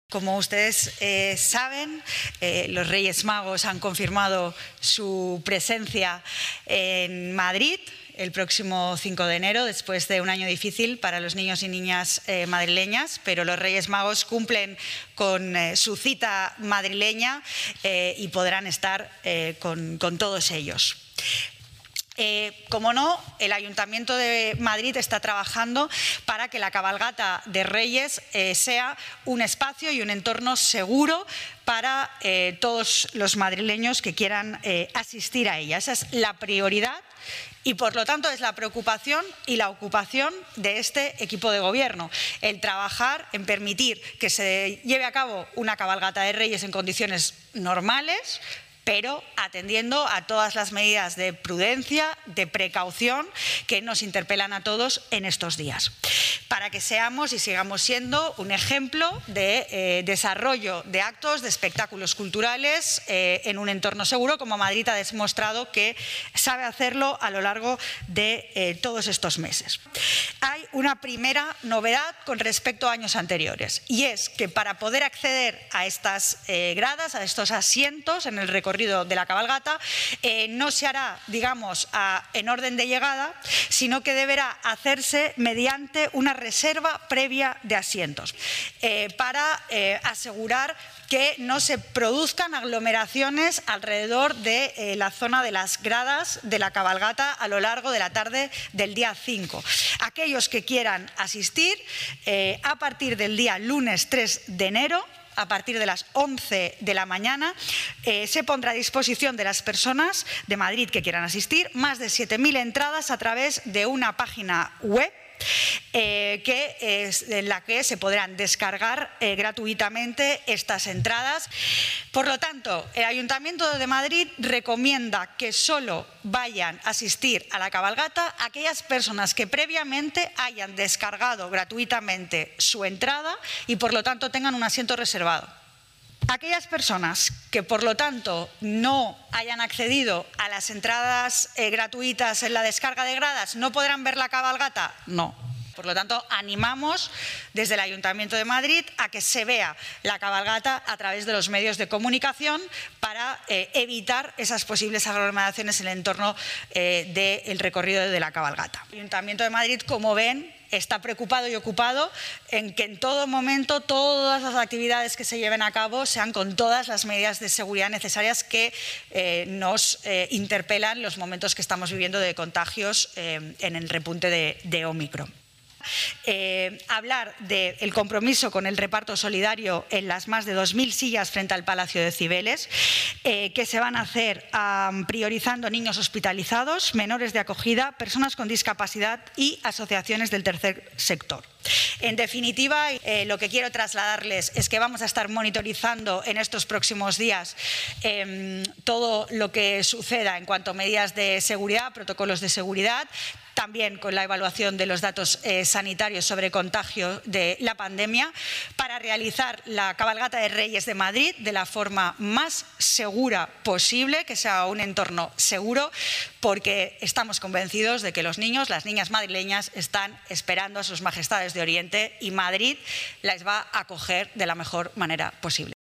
Como ustedes saben, los Reyes Magos han confirmado su presencia en Madrid el próximo 5 de enero, después de un año difícil para los niños y niñas madrileñas, pero los Reyes Magos cumplen con su cita madrileña y podrán estar con todos ellos. Como no, el Ayuntamiento de Madrid está trabajando para que la cabalgata de Reyes sea un espacio y un entorno seguro para todos los madrileños que quieran asistir a ella. Esa es la prioridad y, por lo tanto, es la preocupación y la ocupación de este equipo de gobierno, el trabajar en permitir que se lleve a cabo una cabalgata de Reyes en condiciones normales, pero atendiendo a todas las medidas de prudencia, de precaución que nos interpelan a todos en estos días, para que seamos y sigamos siendo un ejemplo de desarrollo de actos, de espectáculos culturales en un entorno seguro, como Madrid ha demostrado que sabe hacerlo a lo largo de todos estos meses. Hay una primera novedad con respecto a años anteriores, y es que para poder acceder a estas gradas, a estos asientos en el recorrido de la cabalgata, no se hará, digamos, en orden de llegada, sino que deberá hacerse mediante una reserva previa de asientos para asegurar que no se produzcan aglomeraciones alrededor de la zona de las gradas de la cabalgata a lo largo de la tarde del día 5. Aquellos que quieran asistir, a partir del día lunes 3 de enero, a partir de las 11 de la mañana, se pondrá a disposición de las personas de Madrid que quieran asistir más de 7.000 entradas a través de una página web en la que se podrán descargar gratuitamente estas entradas. Por lo tanto, el Ayuntamiento de Madrid recomienda que solo vayan a asistir a la cabalgata aquellas personas que previamente hayan descargado gratuitamente su entrada y, por lo tanto, tengan un asiento reservado. Aquellas personas que, por lo tanto, no hayan accedido a las entradas gratuitas en la descarga de gradas, ¿no podrán ver la cabalgata? No. Por lo tanto, animamos desde el Ayuntamiento de Madrid a que se vea la cabalgata a través de los medios de comunicación para evitar esas posibles aglomeraciones en el entorno del recorrido de la cabalgata. El Ayuntamiento de Madrid, como ven, está preocupado y ocupado en que en todo momento todas las actividades que se lleven a cabo sean con todas las medidas de seguridad necesarias que nos interpelan los momentos que estamos viviendo de contagios en el repunte de Ómicron. Hablar del compromiso con el reparto solidario en las más de 2.000 sillas frente al Palacio de Cibeles, que se van a hacer priorizando niños hospitalizados, menores de acogida, personas con discapacidad y asociaciones del tercer sector. En definitiva, lo que quiero trasladarles es que vamos a estar monitorizando en estos próximos días todo lo que suceda en cuanto a medidas de seguridad, protocolos de seguridad, también con la evaluación de los datos sanitarios sobre contagio de la pandemia, para realizar la cabalgata de Reyes de Madrid de la forma más segura posible, que sea un entorno seguro, porque estamos convencidos de que los niños, las niñas madrileñas están esperando a sus majestades de Oriente y Madrid les va a acoger de la mejor manera posible.